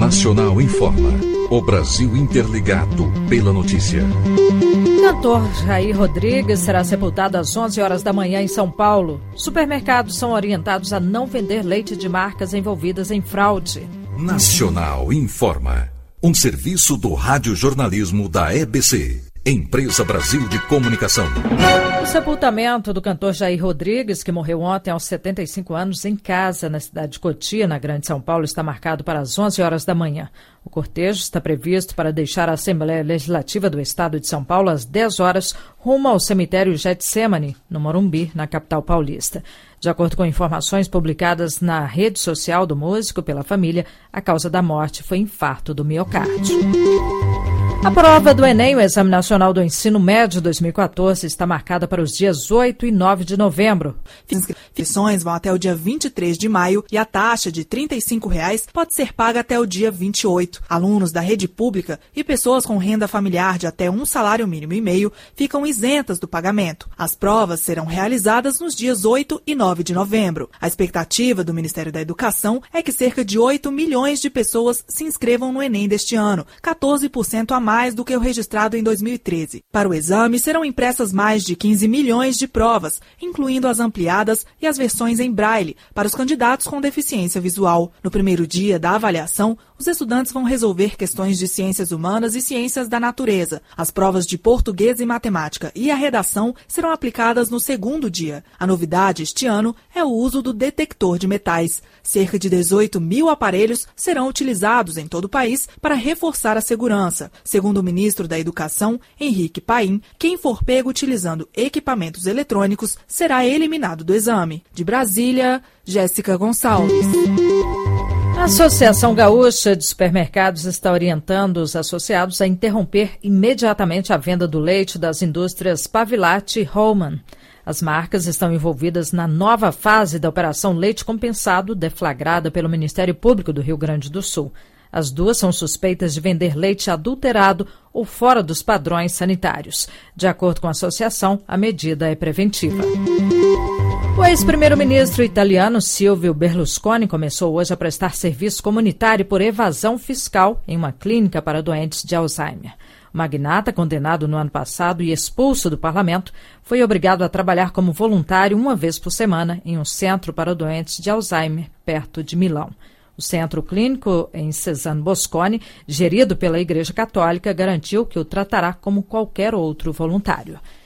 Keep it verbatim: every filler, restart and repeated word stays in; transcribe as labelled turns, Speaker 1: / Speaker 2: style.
Speaker 1: Nacional informa. O Brasil interligado pela notícia.
Speaker 2: Cantor Jair Rodrigues será sepultado às onze horas da manhã em São Paulo. Supermercados são orientados a não vender leite de marcas envolvidas em fraude.
Speaker 1: Nacional informa. Um serviço do radiojornalismo da E B C, Empresa Brasil de Comunicação.
Speaker 2: O sepultamento do cantor Jair Rodrigues, que morreu ontem aos setenta e cinco anos em casa, na cidade de Cotia, na Grande São Paulo, está marcado para as onze horas da manhã. O cortejo está previsto para deixar a Assembleia Legislativa do Estado de São Paulo às dez horas, rumo ao cemitério Getsemane, no Morumbi, na capital paulista. De acordo com informações publicadas na rede social do músico pela família, a causa da morte foi infarto do miocárdio. A prova do Enem, o Exame Nacional do Ensino Médio dois mil e quatorze, está marcada para os dias oito e nove de novembro.
Speaker 3: As inscrições vão até o dia vinte e três de maio e a taxa de trinta e cinco reais pode ser paga até o dia vinte e oito. Alunos da rede pública e pessoas com renda familiar de até um salário mínimo e meio ficam isentas do pagamento. As provas serão realizadas nos dias oito e nove de novembro. A expectativa do Ministério da Educação é que cerca de oito milhões de pessoas se inscrevam no Enem deste ano, quatorze por cento a mais do que o registrado em dois mil e treze. Para o exame, serão impressas mais de quinze milhões de provas, incluindo as ampliadas e as versões em braille, para os candidatos com deficiência visual. No primeiro dia da avaliação, os estudantes vão resolver questões de ciências humanas e ciências da natureza. As provas de português e matemática e a redação serão aplicadas no segundo dia. A novidade este ano é o uso do detector de metais. Cerca de dezoito mil aparelhos serão utilizados em todo o país para reforçar a segurança. Segundo o ministro da Educação, Henrique Paim, quem for pego utilizando equipamentos eletrônicos será eliminado do exame. De Brasília, Jéssica Gonçalves.
Speaker 2: A Associação Gaúcha de Supermercados está orientando os associados a interromper imediatamente a venda do leite das indústrias Pavilhat e Holman. As marcas estão envolvidas na nova fase da Operação Leite Compensado, deflagrada pelo Ministério Público do Rio Grande do Sul. As duas são suspeitas de vender leite adulterado ou fora dos padrões sanitários. De acordo com a associação, a medida é preventiva. O ex-primeiro-ministro italiano Silvio Berlusconi começou hoje a prestar serviço comunitário por evasão fiscal em uma clínica para doentes de Alzheimer. O magnata, condenado no ano passado e expulso do parlamento, foi obrigado a trabalhar como voluntário uma vez por semana em um centro para doentes de Alzheimer, perto de Milão. O centro clínico em Cesano Bosconi, gerido pela Igreja Católica, garantiu que o tratará como qualquer outro voluntário.